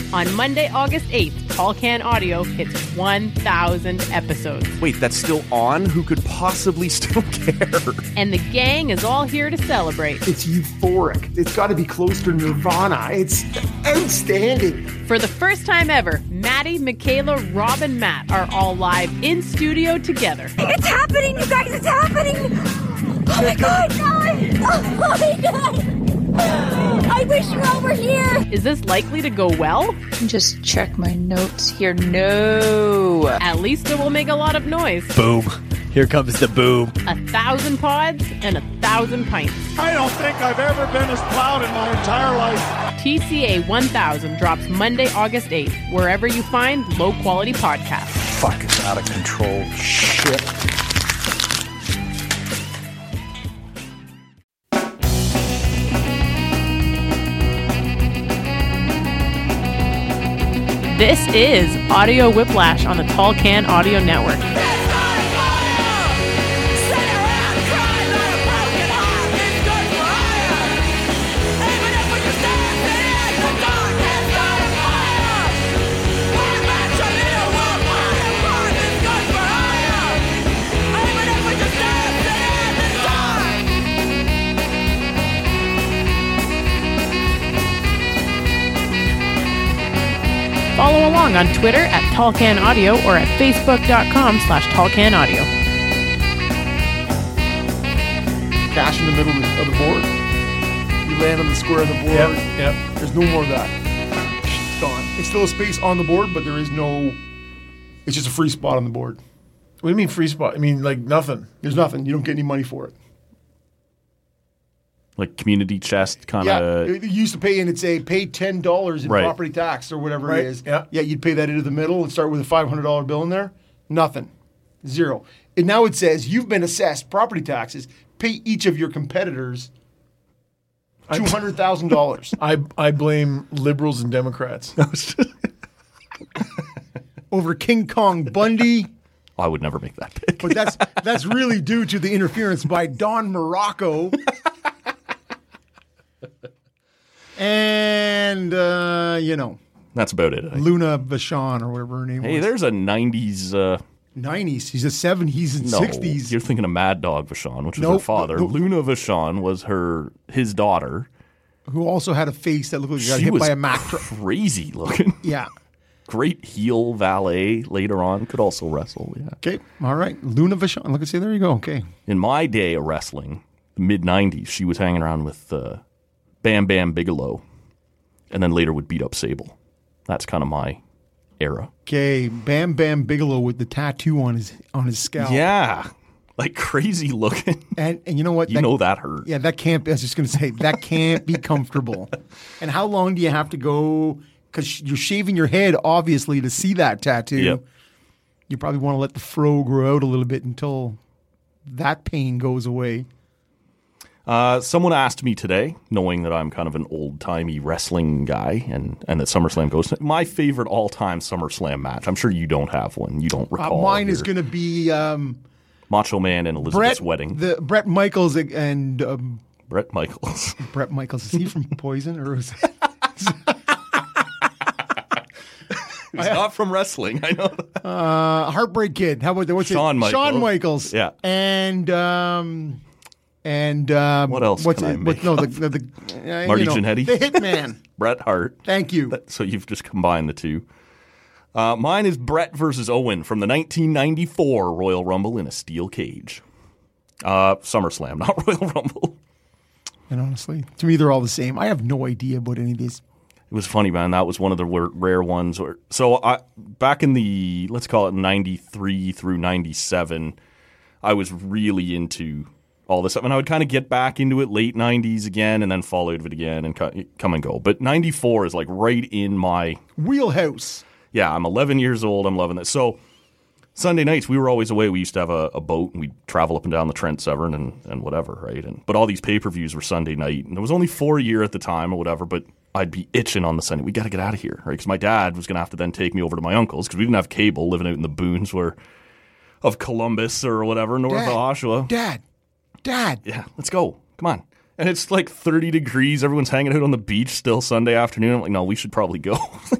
On Monday, August 8th, Tall Can Audio hits 1,000 episodes. Wait, that's still on? Who could possibly still care? And the gang is all here to celebrate. It's euphoric. It's got to be close to Nirvana. It's outstanding. For the first time ever, Maddie, Michaela, Rob, and Matt are all live in studio together. It's happening, you guys! It's happening! Oh my God! Oh my God! I wish you all were here! Is this likely to go well? Just check my notes here. No. At least it will make a lot of noise. Boom. Here comes the boom. 1,000 pods and 1,000 pints. I don't think I've ever been as proud in my entire life. TCA 1000 drops Monday, August 8th, wherever you find low-quality podcasts. Fuck, it's out of control. Shit. This is Audio Whiplash on the Tall Can Audio Network. Follow along on Twitter at TallCanAudio or at Facebook.com/TallCanAudio. Cash in the middle of the board. You land on the square of the board. Yep. There's no more of that. It's gone. It's still a space on the board, but there is no... It's just a free spot on the board. What do you mean free spot? I mean, like, nothing. There's nothing. You don't get any money for it. Like community chest kind of. Yeah, you used to pay, and it'd say pay $10 in Right. property tax or whatever Right, it is. yeah. Yeah, you'd pay that into the middle and start with a $500 bill in there. Nothing. Zero. And now it says you've been assessed property taxes. Pay each of your competitors $200,000 I blame liberals and Democrats. over King Kong Bundy. I would never make that pick. But that's really due to the interference by Don Morocco. And, That's about it. Luna Vachon or whatever her name Hey, was. there's a 90s. 90s. He's a 70s and No, 60s. you're thinking of Mad Dog Vachon, which was her Nope. father. No. Luna Vachon was his daughter. Who also had a face that looked like he got She hit was by a Mack truck. crazy looking. Yeah. Great heel valet later on. Could also wrestle. Yeah. Okay. All right. Luna Vachon. Look and see. There you go. Okay. In my day of wrestling, the mid 90s, she was hanging around with Bam Bam Bigelow, and then later would beat up Sable. That's kind of my era. Okay. Bam Bam Bigelow with the tattoo on his scalp. Yeah, like crazy looking. And you know what? You know that hurt. Yeah, that can't be. I was just going to say, that can't be comfortable. And how long do you have to go? Because you're shaving your head, obviously, to see that tattoo. Yep. You probably want to let the fro grow out a little bit until that pain goes away. Someone asked me today, knowing that I'm kind of an old-timey wrestling guy and that SummerSlam goes, my favorite all-time SummerSlam match. I'm sure you don't have one. You don't recall. Mine is your going to be Macho Man and Elizabeth's wedding. Brett Michaels and Brett Michaels. Brett Michaels. Is he from Poison or is He's not from wrestling. I know that. Heartbreak Kid? How about that? What's Shawn it? Michaels. Shawn Michaels. Yeah. And what else What's can I it? make No, up? the Marty Jannetty? the Hitman. Bret Hart. Thank you. So you've just combined the two. Mine is Bret versus Owen from the 1994 Royal Rumble in a steel cage. SummerSlam, not Royal Rumble. And honestly, to me, they're all the same. I have no idea about any of these. It was funny, man. That was one of the rare ones. Back in the, let's call it 93 through 97, I was really into all this stuff. And I would kind of get back into it late 90s again and then followed it again and come and go. But 94 is like right in my wheelhouse. Yeah, I'm 11 years old. I'm loving this. So Sunday nights, we were always away. We used to have a boat, and we'd travel up and down the Trent Severn and whatever, right? But all these pay-per-views were Sunday night. And there was only 4 a year at the time or whatever, but I'd be itching on the Sunday. We got to get out of here, right? Because my dad was going to have to then take me over to my uncle's because we didn't have cable living out in the boons of Columbus or whatever, north of Oshawa. Dad. Yeah, let's go. Come on. And it's like 30 degrees. Everyone's hanging out on the beach still Sunday afternoon. I'm like, no, we should probably go.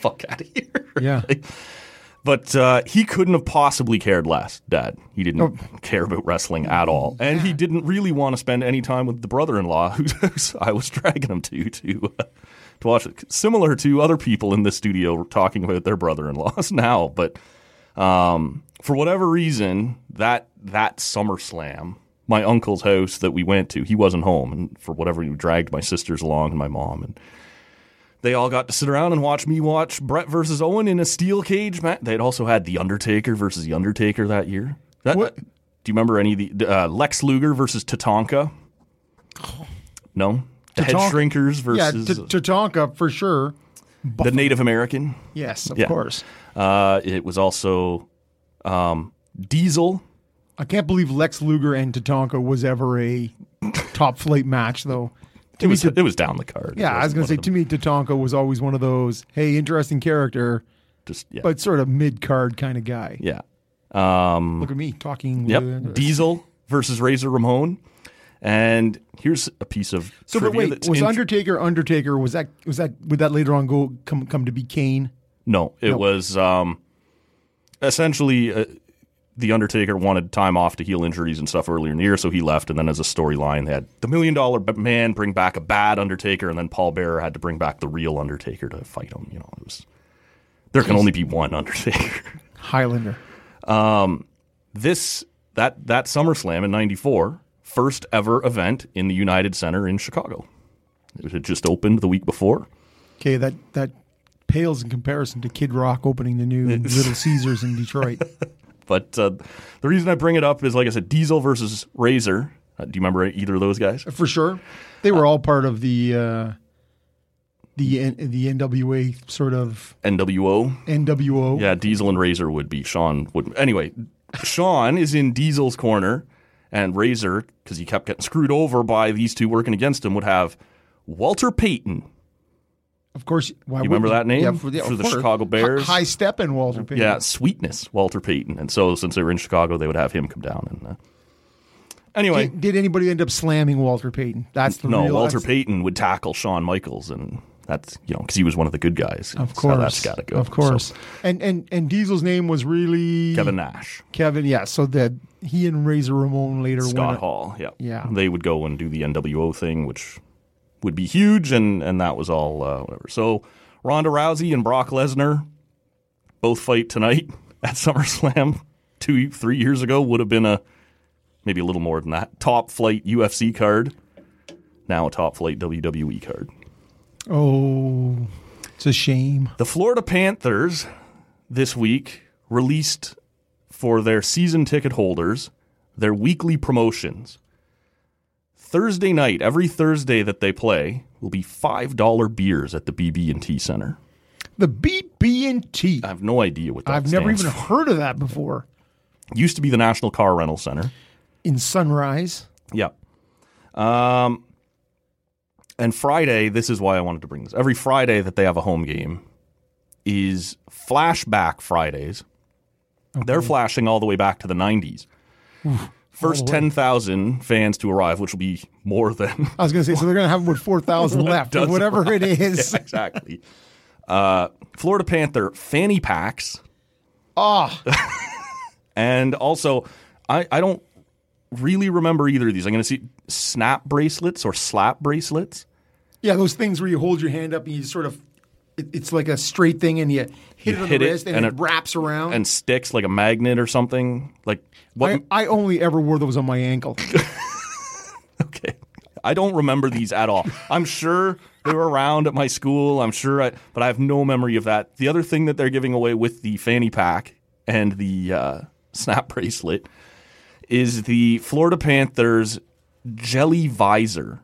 fuck out of here. Yeah. But he couldn't have possibly cared less, Dad. He didn't care about wrestling at all. And he didn't really want to spend any time with the brother-in-law who I was dragging him to watch it. Similar to other people in this studio talking about their brother-in-laws now. But for whatever reason, that SummerSlam, my uncle's house that we went to, he wasn't home. And for whatever, he dragged my sisters along and my mom. And they all got to sit around and watch me watch Brett versus Owen in a steel cage match. They'd also had The Undertaker versus The Undertaker that year. What? Do you remember any of the Lex Luger versus Tatanka? No? The Head Tatanka. Shrinkers versus Tatanka for sure. the Native American. Yes, of Yeah. course. It was also Diesel. I can't believe Lex Luger and Tatanka was ever a top flight match, though. It was down the card. Yeah, I was going to say, to me, Tatanka was always one of those, hey, interesting character, but sort of mid-card kind of guy. Yeah. Look at me talking. Yep. Diesel versus Razor Ramon. And here's a piece of So, but trivia wait, that's was Undertaker? Was that would that later on come to be Kane? No, it was essentially the Undertaker wanted time off to heal injuries and stuff earlier in the year, so he left. And then as a storyline, they had the $1 Million Man bring back a bad Undertaker, and then Paul Bearer had to bring back the real Undertaker to fight him. You know, there can only be one Undertaker. Highlander. That SummerSlam in '94, first ever event in the United Center in Chicago. It had just opened the week before. Okay, that pales in comparison to Kid Rock opening the new Little Caesars in Detroit. But the reason I bring it up is, like I said, Diesel versus Razor. Do you remember either of those guys? For sure. They were all part of the NWA sort of... NWO. Yeah, Diesel and Razor would be. Sean would. Anyway, Sean is in Diesel's corner, and Razor, because he kept getting screwed over by these two working against him, would have Walter Payton. Of course. Why you remember that name? Yeah, for the course. Chicago Bears? High step in Walter Payton. Yeah, Sweetness, Walter Payton. And so since they were in Chicago, they would have him come down. And anyway. Did anybody end up slamming Walter Payton? That's the No, real, Walter Payton would tackle Shawn Michaels, and that's, because he was one of the good guys. Of course. How that's got to go. Of course. So, and Diesel's name was really... Kevin Nash. Kevin, yeah. So that he and Razor Ramon later Scott Hall, yeah. Yeah. They would go and do the NWO thing, which would be huge, and that was all whatever. So Ronda Rousey and Brock Lesnar both fight tonight at SummerSlam 2-3 years ago. Would have been maybe a little more than that. Top flight UFC card. Now a top flight WWE card. Oh, it's a shame. The Florida Panthers this week released for their season ticket holders their weekly promotions. Thursday night, every Thursday that they play, will be $5 beers at the BB&T Center. The BB&T. I have no idea what that I've never stands even for. heard of that before. Used to be the National Car Rental Center. In Sunrise. Yep. And Friday, this is why I wanted to bring this. Every Friday that they have a home game is Flashback Fridays. Okay. They're flashing all the way back to the 90s. First 10,000 fans to arrive, which will be more than... I was going to say, so they're going to have about 4,000 left, or whatever it is. Yeah, exactly. Florida Panther fanny packs. And also, I don't really remember either of these. I'm going to see snap bracelets or slap bracelets. Yeah, those things where you hold your hand up and you sort of... It's like a straight thing, and you hit it on the wrist, and it wraps around. And sticks like a magnet or something. Like what? I only ever wore those on my ankle. Okay. I don't remember these at all. I'm sure they were around at my school. But I have no memory of that. The other thing that they're giving away with the fanny pack and the snap bracelet is the Florida Panthers Jelly Visor.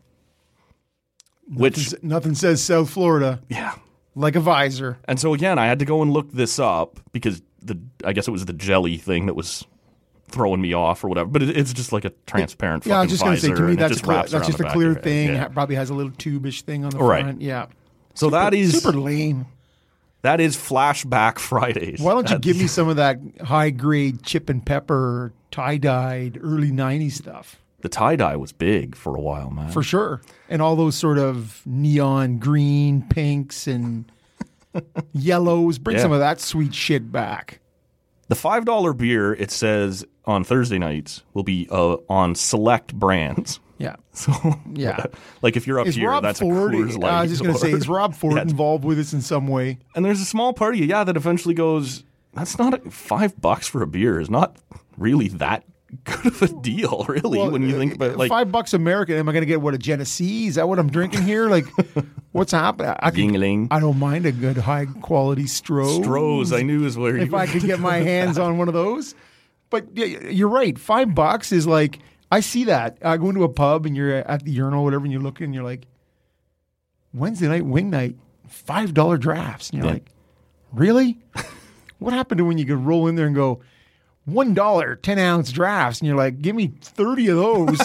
Nothing says South Florida. Yeah. Like a visor. And so, again, I had to go and look this up because I guess it was the jelly thing that was throwing me off or whatever. But it's just like a transparent fucking visor. Yeah, I was just going to say, to me, that's just a clear thing. Yeah. It probably has a little tube-ish thing on the front. Yeah. So that is... Super lame. That is Flashback Fridays. Why don't you give me some of that high-grade chip and pepper, tie-dyed, early 90s stuff? The tie-dye was big for a while, man. For sure. And all those sort of neon green pinks and yellows. Bring Yeah. some of that sweet shit back. The $5 beer, it says on Thursday nights, will be on select brands. Yeah. So, Yeah. like if you're up Is here, Rob that's Ford, a Coors Light. I was just going to say, is Rob Ford Yeah, it's- involved with this in some way? And there's a small part of you, that eventually goes, that's not $5 for a beer is not really that good of a deal, really, when you think about like $5 American. Am I going to get a Genesee? Is that what I'm drinking here? Like, what's happening? Yingling. I don't mind a good high quality Strohs. Strohs, I knew is where you If I could get my hands on one of those. But yeah, you're right. $5 is like, I see that. I go into a pub and you're at the urinal or whatever, and you're looking and you're like, Wednesday night, wing night, $5 drafts. And you're like, really? What happened to when you could roll in there and go, $1 10-ounce drafts? And you're like, give me 30 of those.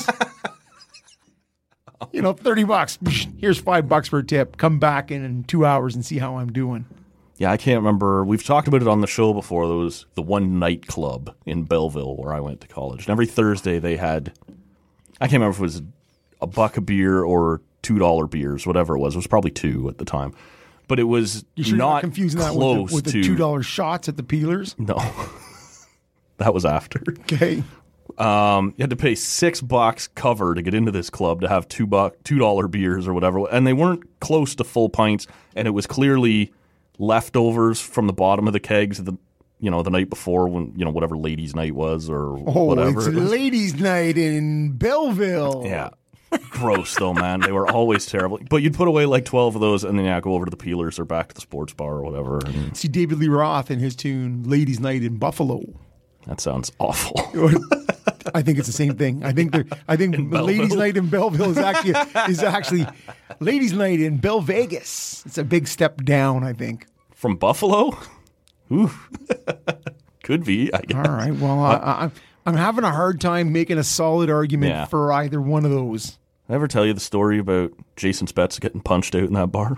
$30. Here's $5 for a tip. Come back in 2 hours and see how I'm doing. Yeah, I can't remember. We've talked about it on the show before. There was the one night club in Belleville where I went to college. And every Thursday they had, I can't remember if it was $1 a beer or $2 beers, whatever it was. It was probably $2 at the time. But it was You should not confusing that close with the to $2 shots at the Peelers. No, that was after. Okay. You had to pay $6 cover to get into this club to have $2 beers or whatever, and they weren't close to full pints, and it was clearly leftovers from the bottom of the kegs the night before when whatever ladies' night was or whatever. It's it was. ladies' night in Belleville. Yeah. Gross though, man. They were always terrible. But you'd put away like 12 of those and then go over to the Peelers or back to the sports bar or whatever. And See David Lee Roth in his tune "Ladies' Night in Buffalo." that sounds awful. I think it's the same thing. I think the Ladies' Night in Belleville is actually Ladies' Night in Bell Vegas. It's a big step down, I think. From Buffalo? Ooh. Could be, I guess. All right. Well, I'm having a hard time making a solid argument for either one of those. Did I ever tell you the story about Jason Spetz getting punched out in that bar?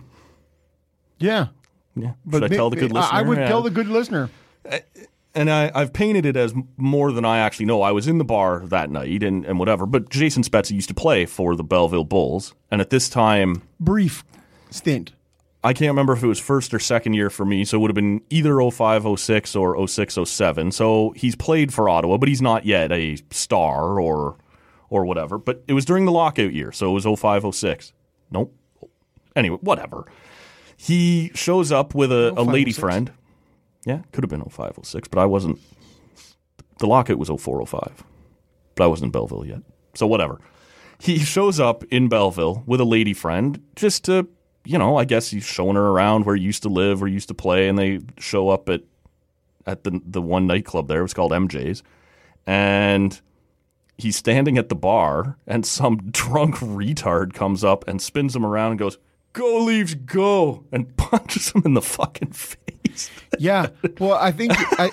Yeah. Yeah. Should I tell the good listener? I would Yeah. tell the good listener. And I've painted it as more than I actually know. I was in the bar that night and whatever, but Jason Spetz used to play for the Belleville Bulls. And at this time... Brief stint. I can't remember if it was first or second year for me, so it would have been either 05, 06 or 06, 07. So he's played for Ottawa, but he's not yet a star or whatever. But it was during the lockout year, so it was 05, 06. Nope. Anyway, whatever. He shows up with a lady friend. Yeah, could have been 05, 06, but I wasn't. The lockout was 04, 05, but I wasn't in Belleville yet. So whatever. He shows up in Belleville with a lady friend just to, I guess he's showing her around where he used to live, where he used to play, and they show up at the one nightclub there. It was called MJ's. And he's standing at the bar, and some drunk retard comes up and spins him around and goes, "Go, Leafs, go," and punches him in the fucking face. Yeah. Well, I think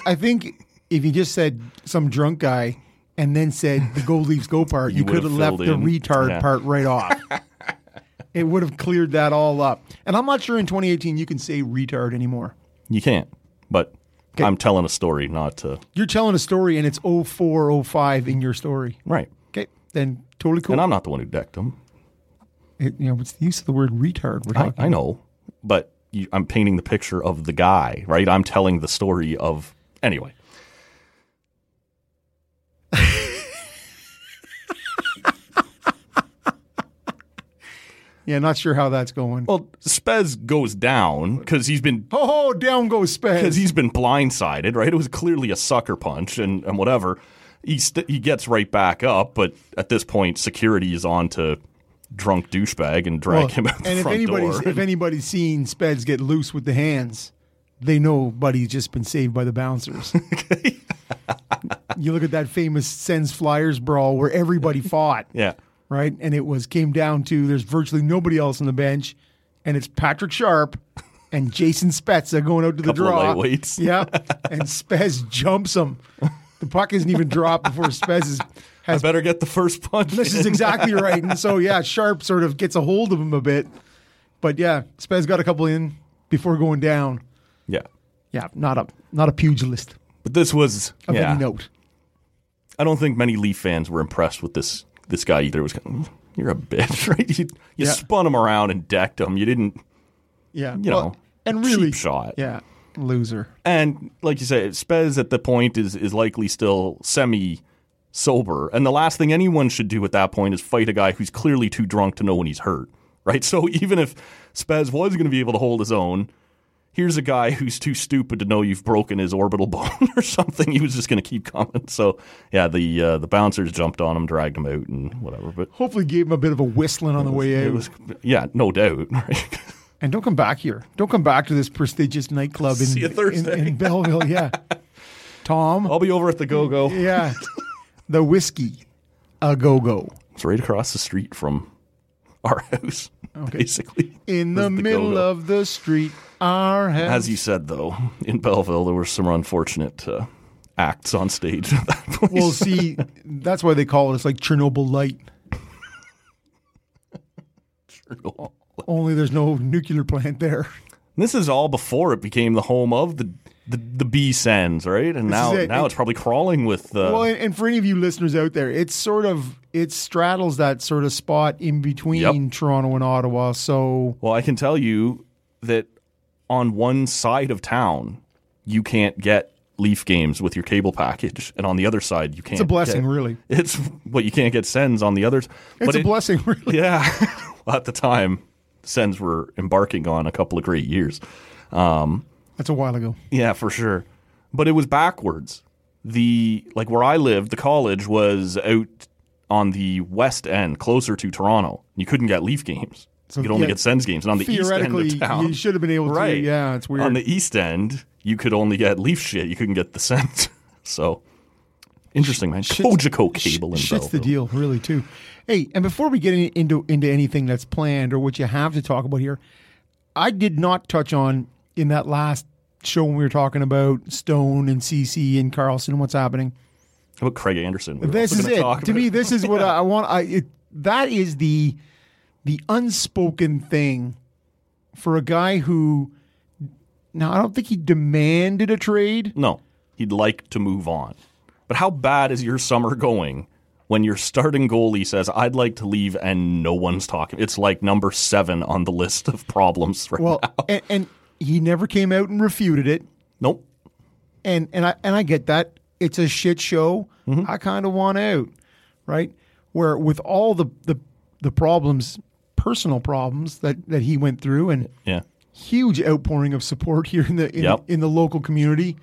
if you just said some drunk guy and then said the "Go Leafs Go" part, you could have left the retard part right off. It would have cleared that all up. And I'm not sure in 2018 you can say retard anymore. You can't, but I'm telling a story, not to... You're telling a story and it's 04, 05 in your story. Right. Okay, then totally cool. And I'm not the one who decked him. What's the use of the word retard? We're talking I know, but I'm painting the picture of the guy, right? I'm telling the story of... Anyway. Yeah, not sure how that's going. Well, Spez goes down because he's been... Oh, down goes Spez. Because he's been blindsided, right? It was clearly a sucker punch and whatever. He gets right back up, but at this point, security is on to drunk douchebag and drag him out the front door. If anybody's seen Speds get loose with the hands, they know Buddy's just been saved by the bouncers. You look at that famous Sens Flyers brawl where everybody fought. Yeah. Right? And it came down to there's virtually nobody else on the bench, and it's Patrick Sharp and Jason Spezza going out to the draw. Couple of lightweights. Yeah. And Spez jumps him. The puck isn't even dropped before Spez has... I better get the first punch. This is exactly right. And so, yeah, Sharp sort of gets a hold of him a bit. But, yeah, Spez got a couple in before going down. Yeah. Yeah, not a pugilist But this was... of any note. I don't think many Leaf fans were impressed with this guy either. It was kind of, you're a bitch, right? You spun him around and decked him. You didn't... Yeah. You know. And really, cheap shot. Yeah, loser. And like you say, Spez at the point is likely still semi-sober. And the last thing anyone should do at that point is fight a guy who's clearly too drunk to know when he's hurt, right? So even if Spez was going to be able to hold his own, here's a guy who's too stupid to know you've broken his orbital bone or something. He was just going to keep coming. So, yeah, the bouncers jumped on him, dragged him out and whatever. But hopefully gave him a bit of a whistling on the way out. Yeah, no doubt. Right? And don't come back here. Don't come back to this prestigious nightclub See you Thursday. in Belleville. Yeah. Tom. I'll be over at the Go-Go. Yeah. The Whiskey A Go-Go. It's right across the street from our house, basically. In the middle Go-Go. of the street, our house. As you said, though, in Belleville, there were some unfortunate acts on stage at that place. Well, see, that's why they call it. It's like Chernobyl Light. Only there's no nuclear plant there. This is all before it became the home of the bee sands, right? And now it's probably crawling with. Well, and for any of you listeners out there, it straddles that sort of spot in between Toronto and Ottawa. So, well, I can tell you that on one side of town, you can't get Leaf games with your cable package, and on the other side, you can't. It's a blessing, really. It's what you can't get Sens on the others. It's a blessing, really. Yeah, well, at the time, Sens were embarking on a couple of great years. That's a while ago. Yeah, for sure. But it was backwards. Where I lived, the college was out on the west end, closer to Toronto. You couldn't get Leaf games. So, you could only get Sens games. And on the east end of town, you should have been able to. Right. Yeah, it's weird. On the east end, you could only get Leaf shit. You couldn't get the Sens. So, interesting, man. Cogeco cable in Shit's the Belleville. deal, really, too. Hey, and before we get into anything that's planned or what you have to talk about here, I did not touch on in that last show when we were talking about Stone and CC and Carlson and what's happening. How about Craig Anderson? This is it. To me, this is what I want. That is the unspoken thing for a guy who, now I don't think he demanded a trade. No, he'd like to move on. But how bad is your summer going when your starting goalie says, I'd like to leave, and no one's talking? It's like number 7 on the list of problems right now. And he never came out and refuted it. Nope. And I get that. It's a shit show. Mm-hmm. I kind of want out, right? Where with all the problems, personal problems that he went through, and huge outpouring of support here in the local community.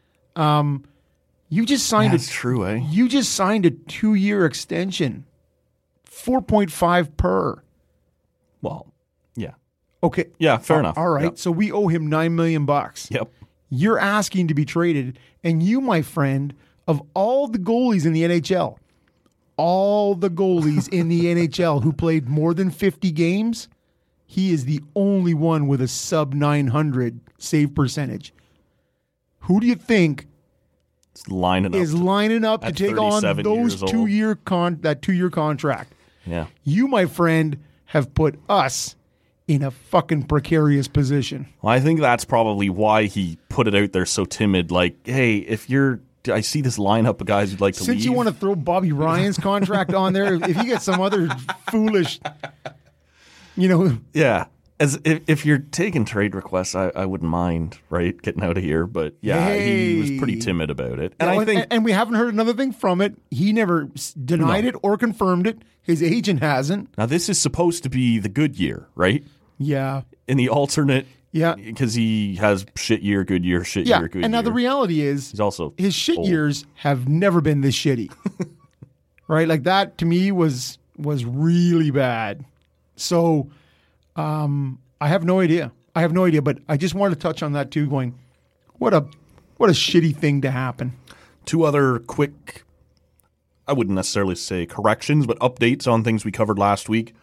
You just signed That's true, eh? You just signed a 2-year extension, 4.5 per. Well, yeah. Okay. Yeah, fair enough. All right. Yep. So we owe him $9 million. Yep. You're asking to be traded, and you, my friend, of all the goalies in the NHL, who played more than 50 games, he is the only one with a sub 900 save percentage. Who do you think is lining up to take on those 2-year that 2-year contract? Yeah. You, my friend, have put us in a fucking precarious position. Well, I think that's probably why he put it out there so timid. Like, hey, I see this lineup of guys who'd like to leave. Since you want to throw Bobby Ryan's contract on there, if you get some other foolish, Yeah. As if you're taking trade requests, I wouldn't mind, right, getting out of here. But he was pretty timid about it. And and we haven't heard another thing from it. He never denied it or confirmed it. His agent hasn't. Now, this is supposed to be the good year, right? Yeah. In the alternate, yeah, because he has shit year, good year, shit year, good year. And now the reality is, he's also his shit old. years have never been this shitty, right? Like that to me was really bad. So, I have no idea. But I just wanted to touch on that too. Going, what a shitty thing to happen. 2 other quick, I wouldn't necessarily say corrections, but updates on things we covered last week.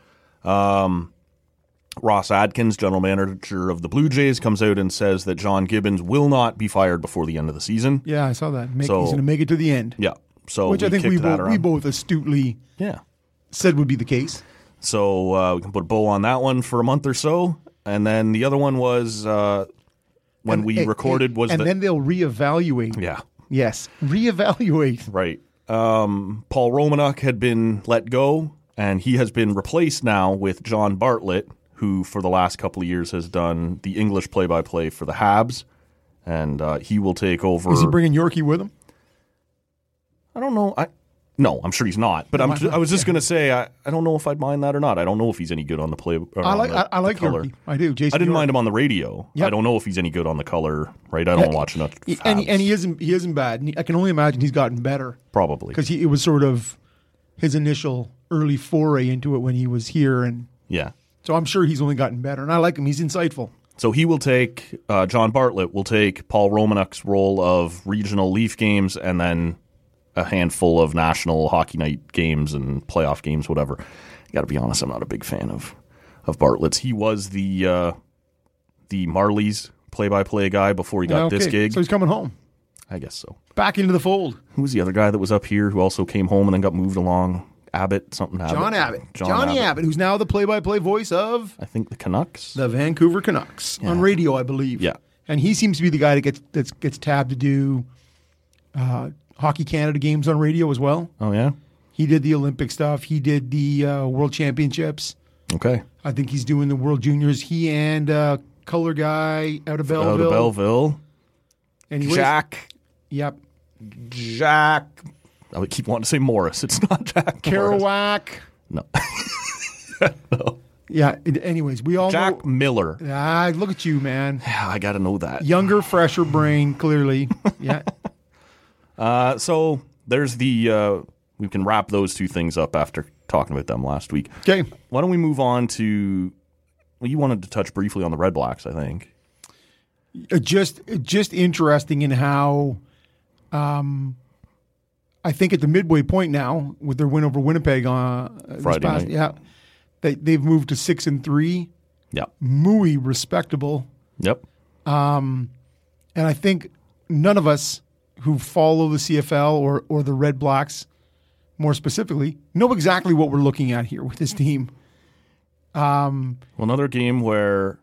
Ross Adkins, general manager of the Blue Jays, comes out and says that John Gibbons will not be fired before the end of the season. Yeah, I saw that. He's going to make it to the end. Yeah. So which I think we both astutely said would be the case. So we can put a bow on that one for a month or so. And then the other one was when we recorded was then they'll reevaluate. Yeah. Yes. Reevaluate. Right. Paul Romanuk had been let go, and he has been replaced now with John Bartlett, who for the last couple of years has done the English play-by-play for the Habs, and he will take over. Is he bringing Yorkie with him? I don't know. No, I'm sure he's not. But I was just going to say, I don't know if I'd mind that or not. I don't know if he's any good on the play. I like color. Yorkie. I do. Jason I didn't Yorkie. mind him on the radio. Yep. I don't know if he's any good on the color. Right? I don't watch enough. And he isn't bad. And I can only imagine he's gotten better Probably because it was sort of his initial early foray into it when he was here, and yeah. so I'm sure he's only gotten better. And I like him. He's insightful. So he will take John Bartlett will take Paul Romanuk's role of regional Leaf games, and then a handful of national hockey night games and playoff games, whatever. Got to be honest, I'm not a big fan of Bartlett's. He was the Marlies play-by-play guy before he got this gig. So he's coming home. I guess so. Back into the fold. Who was the other guy that was up here who also came home and then got moved along? Abbott, something Abbott. John Abbott. John Johnny Abbott, who's now the play-by-play voice of I think the Canucks. the Vancouver Canucks on radio, I believe. Yeah. And he seems to be the guy that gets tabbed to do Hockey Canada games on radio as well. Oh, yeah? He did the Olympic stuff. He did the World Championships. Okay. I think he's doing the World Juniors. He and color guy out of Belleville. Out of Belleville. Anyways, Yep. Jack. I would keep wanting to say Morris. It's not Jack Morris. Kerouac. No. Yeah. Anyways, we all Jack know. Miller. Look at you, man. Yeah, I got to know that. Younger, fresher brain, clearly. Yeah. So there's the we can wrap those two things up after talking about them last week. Okay. Why don't we move on to, well, you wanted to touch briefly on the Red Blacks, I think. Just interesting in how I think at the midway point now with their win over Winnipeg on Friday night. yeah, they've moved to 6-3. Yep. Muy respectable. Yep. And I think none of us who follow the CFL or the Red Blacks more specifically know exactly what we're looking at here with this team. Well, another game where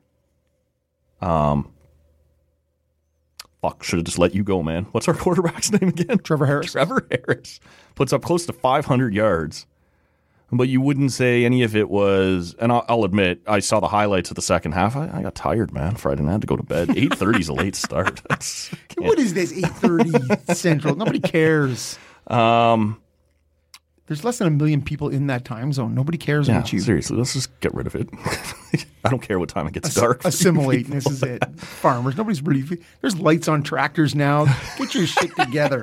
should have just let you go, man. What's our quarterback's name again? Trevor Harris. Trevor Harris puts up close to 500 yards. But you wouldn't say any of it was, and I'll admit, I saw the highlights of the second half. I got tired, man. Friday night, I had to go to bed. 8:30 is a late start. What is this, 8:30 Central? Nobody cares. There's less than 1 million people in that time zone. Nobody cares about you. Seriously, let's just get rid of it. I don't care what time it gets dark. Assimilate, and this is it. Farmers, nobody's really. There's lights on tractors now. Get your shit together.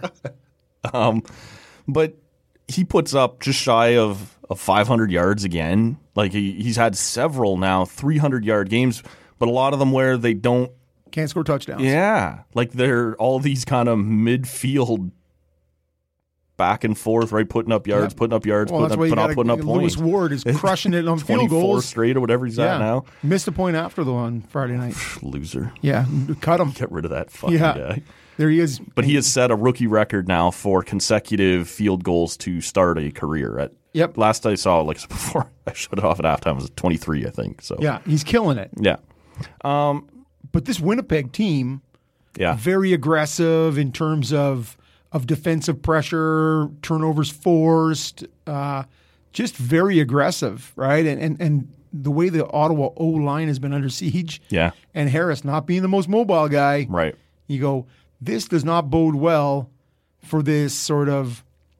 But he puts up just shy of 500 yards again. Like he's had several now 300-yard games, but a lot of them where they can't score touchdowns. Yeah, like they're all these kind of midfield back and forth, right? Putting up yards, putting up yards, putting up points. Lewis Ward is crushing it on field 24 goals. straight or whatever he's at now. Missed a point after the one Friday night. Loser. Yeah, cut him. Get rid of that fucking guy. There he is. But he has set a rookie record now for consecutive field goals to start a career. Yep. Last I saw, like before I shut it off at halftime, was 23, I think. So yeah, he's killing it. Yeah. But this Winnipeg team, very aggressive in terms of defensive pressure, turnovers forced, just very aggressive, right? And the way the Ottawa O-line has been under siege, and Harris not being the most mobile guy, right? You go, this does not bode well for this sort of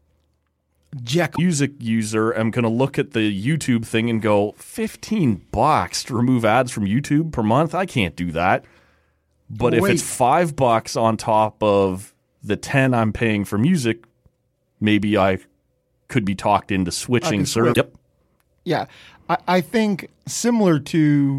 music user. I'm going to look at the YouTube thing and go, $15 to remove ads from YouTube per month? I can't do that. But if it's $5 on top of the 10 I'm paying for music, maybe I could be talked into switching service. Yep. Yeah. I think similar to,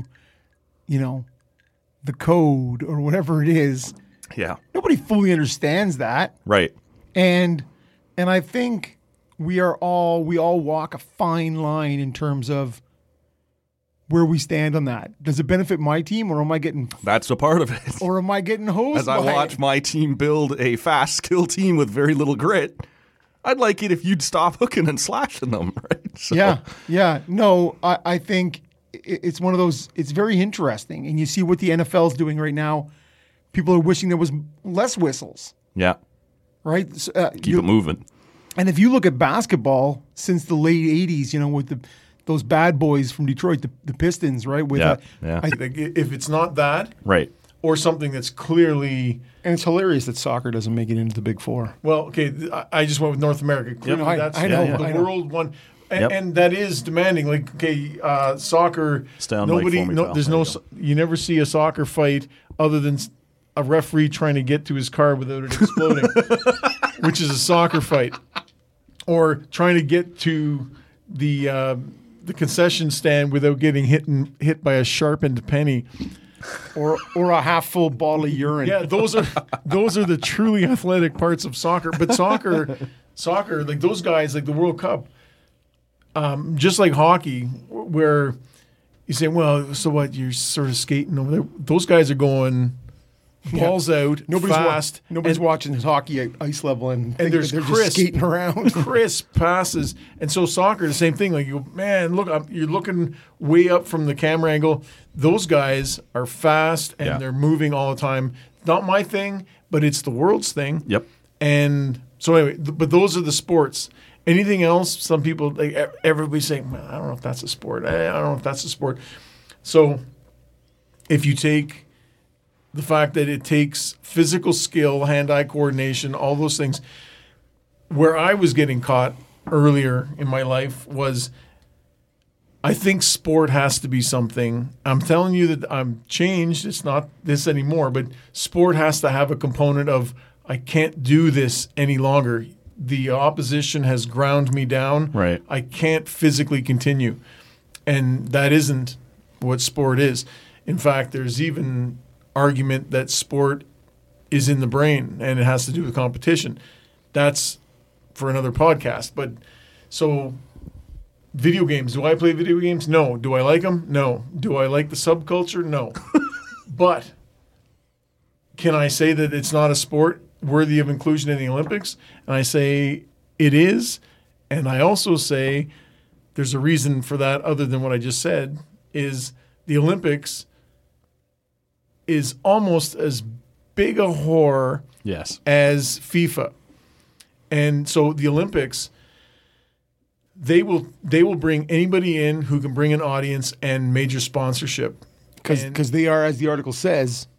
the code or whatever it is. Yeah. Nobody fully understands that. Right. And I think we all walk a fine line in terms of where we stand on that. Does it benefit my team, or am I getting... That's a part of it. Or am I getting hosed As I watch my team build a fast skill team with very little grit, I'd like it if you'd stop hooking and slashing them, right? So. Yeah. No, I think it's one of those... It's very interesting. And you see what the NFL's doing right now. People are wishing there was less whistles. Yeah. Right? Keep it moving. And if you look at basketball since the late 80s, with those bad boys from Detroit, the Pistons, right? With Yeah. Like, if it's not that, Right. or something that's clearly, and it's hilarious that soccer doesn't make it into the Big Four. well, okay, I just went with North America. Clearly, I that's know, the I know. world one. And, Yep. and that is demanding. Like, okay, soccer. Stay on mic for me, pal. There's There no. you go. You never see a soccer fight other than a referee trying to get to his car without it exploding, which is a soccer fight, or trying to get to the concession stand without getting hit by a sharpened penny. Or a half full bottle of urine. Yeah, those are the truly athletic parts of soccer. But soccer, like those guys, like the World Cup, just like hockey, where you say, well, so what? You're sort of skating over there. Those guys are going balls out, fast. Nobody's watching this hockey at ice level and there's they're crisp, just skating around. crisp passes. And so soccer, the same thing. Like, you go, man, look up. You're looking way up from the camera angle. Those guys are fast and they're moving all the time. Not my thing, but it's the world's thing. Yep. And so anyway, but those are the sports. Anything else? Some people, like, everybody's saying, well, I don't know if that's a sport. I don't know if that's a sport. So if you take the fact that it takes physical skill, hand-eye coordination, all those things, where I was getting caught earlier in my life was, I think sport has to be something. I'm telling you that I'm changed. It's not this anymore, but sport has to have a component of, I can't do this any longer. The opposition has ground me down. Right. I can't physically continue. And that isn't what sport is. In fact, there's even argument that sport is in the brain and it has to do with competition. That's for another podcast. But so video games, do I play video games? No. Do I like them? No. Do I like the subculture? No. But can I say that it's not a sport worthy of inclusion in the Olympics? And I say it is. And I also say there's a reason for that other than what I just said, is the Olympics is almost as big a whore Yes. as FIFA. And so the Olympics, they will bring anybody in who can bring an audience and major sponsorship. Because they are, as the article says,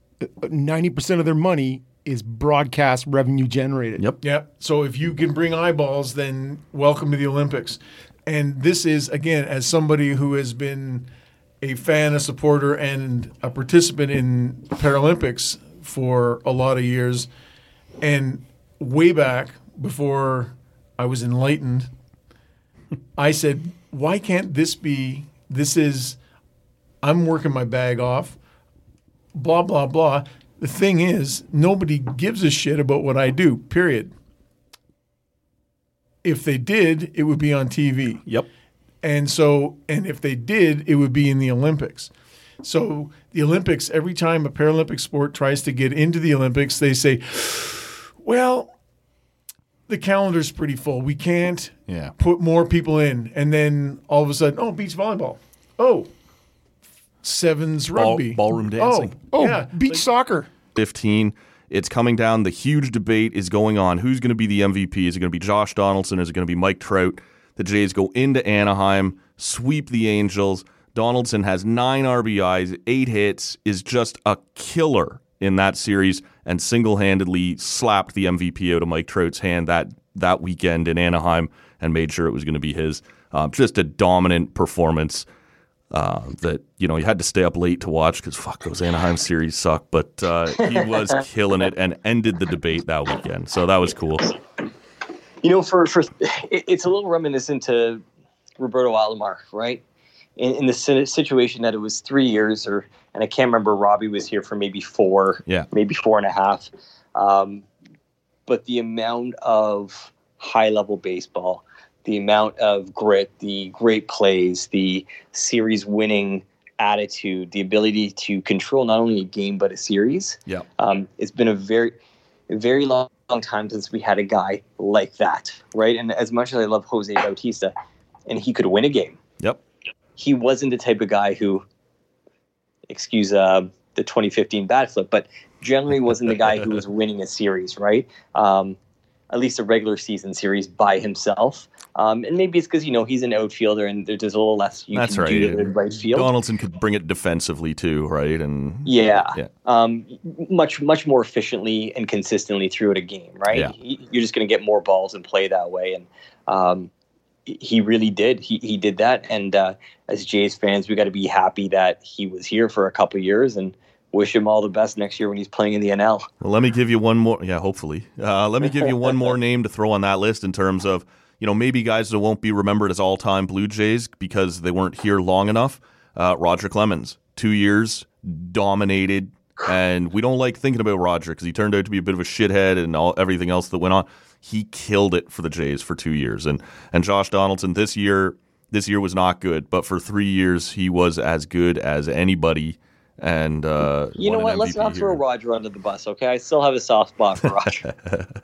90% of their money is broadcast revenue generated. Yep. Yeah. So if you can bring eyeballs, then welcome to the Olympics. And this is, again, as somebody who has been a fan, a supporter, and a participant in Paralympics for a lot of years, and way back before I was enlightened, I said, why can't this be, I'm working my bag off, blah, blah, blah. The thing is, nobody gives a shit about what I do, period. If they did, it would be on TV. Yep. And if they did, it would be in the Olympics. So the Olympics, every time a Paralympic sport tries to get into the Olympics, they say, well, the calendar's pretty full. We can't put more people in. And then all of a sudden, beach volleyball. Oh, sevens rugby. Ballroom dancing. Beach soccer. 15. It's coming down. The huge debate is going on. Who's going to be the MVP? Is it going to be Josh Donaldson? Is it going to be Mike Trout? The Jays go into Anaheim, sweep the Angels. Donaldson has 9 RBIs, 8 hits, is just a killer in that series, and single-handedly slapped the MVP out of Mike Trout's hand that weekend in Anaheim and made sure it was going to be his. Just a dominant performance that, you had to stay up late to watch because, those Anaheim series suck. But he was killing it and ended the debate that weekend. So that was cool. It's a little reminiscent to Roberto Alomar, right? In the situation that it was 3 years, and I can't remember, Robbie was here for maybe 4, maybe 4.5. But the amount of high-level baseball, the amount of grit, the great plays, the series-winning attitude, the ability to control not only a game but a series. Yeah, it's been a very, very long time since we had a guy like that, right? And as much as I love Jose Bautista, and he could win a game. Yep. He wasn't the type of guy who, excuse the 2015 bat flip, but generally wasn't the guy who was winning a series, right? at least a regular season series by himself. And maybe it's because, he's an outfielder and there's a little less you can do in right field. Donaldson could bring it defensively too, right? And much more efficiently and consistently throughout a game, right? Yeah. You're just going to get more balls and play that way. And he really did. He did that. And as Jays fans, we got to be happy that he was here for a couple of years and wish him all the best next year when he's playing in the NL. Well, let me give you one more. Yeah, hopefully. Let me give you one more name to throw on that list in terms of, maybe guys that won't be remembered as all-time Blue Jays because they weren't here long enough. Roger Clemens, 2 years, dominated, and we don't like thinking about Roger because he turned out to be a bit of a shithead and everything else that went on. He killed it for the Jays for 2 years, and Josh Donaldson this year was not good, but for 3 years he was as good as anybody. And you know what? Let's not throw Roger under the bus, okay? I still have a soft spot for Roger.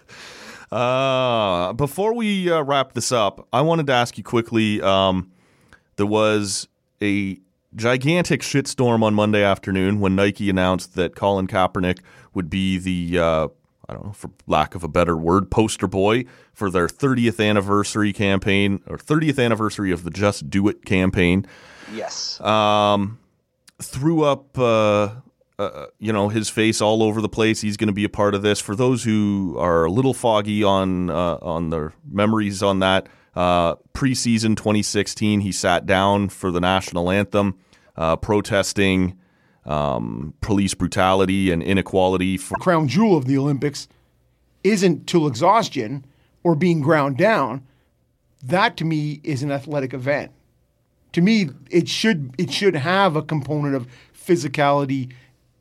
Before we wrap this up, I wanted to ask you quickly. There was a gigantic shitstorm on Monday afternoon when Nike announced that Colin Kaepernick would be the, I don't know, for lack of a better word, poster boy for their 30th anniversary campaign, or 30th anniversary of the Just Do It campaign. Yes. Threw up, his face all over the place. He's going to be a part of this. For those who are a little foggy on their memories on that, preseason 2016, he sat down for the national anthem, protesting police brutality and inequality. Crown jewel of the Olympics isn't till exhaustion or being ground down. That to me is an athletic event. To me, it should have a component of physicality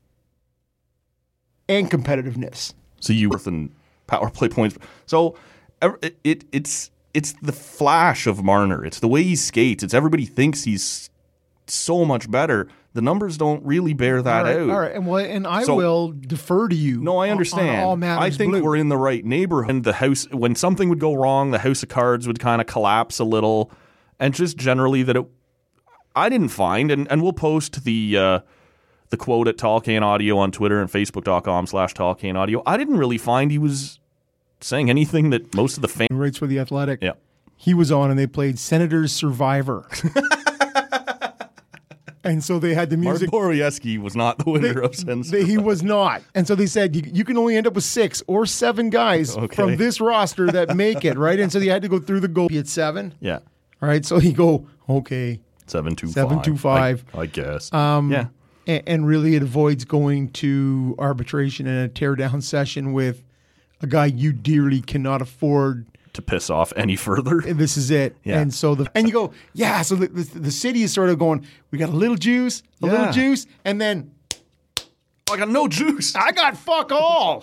and competitiveness. So you worth in power play points. So it's the flash of Marner. It's the way he skates. It's everybody thinks he's so much better. The numbers don't really bear that out. All right, and I will defer to you. No, I understand. On all matters I think blue. we're in the right neighborhood. And the house, when something would go wrong, the house of cards would kind of collapse a little, and just generally that I didn't find, and we'll post the quote at Tall Can Audio on Twitter and Facebook.com/Tall Can Audio. I didn't really find he was saying anything that most of the fans. He writes for The Athletic. Yeah. He was on and they played Senator's Survivor. And so they had the music. Mark Borieski was not the winner of Senator's Survivor. He was not. And so they said, you can only end up with 6 or 7 guys from this roster that make it, right? And so they had to go through the goal. At 7? Yeah. All right, so you go, okay. 725. I guess. Yeah. And really it avoids going to arbitration and a teardown session with a guy you dearly cannot afford to piss off any further. This is it. Yeah. And so you go, yeah, so the city is sort of going, we got a little juice, and then I got no juice. I got fuck all.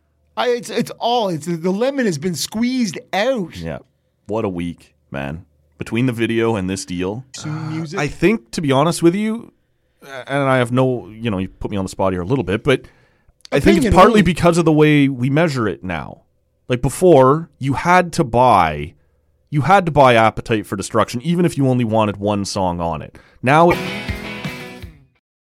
The lemon has been squeezed out. Yeah. What a week, man. Between the video and this deal. Music. I think, to be honest with you, and I have no, you put me on the spot here a little bit, but I think it's partly because of the way we measure it now. Like before, you had to buy Appetite for Destruction, even if you only wanted one song on it. Now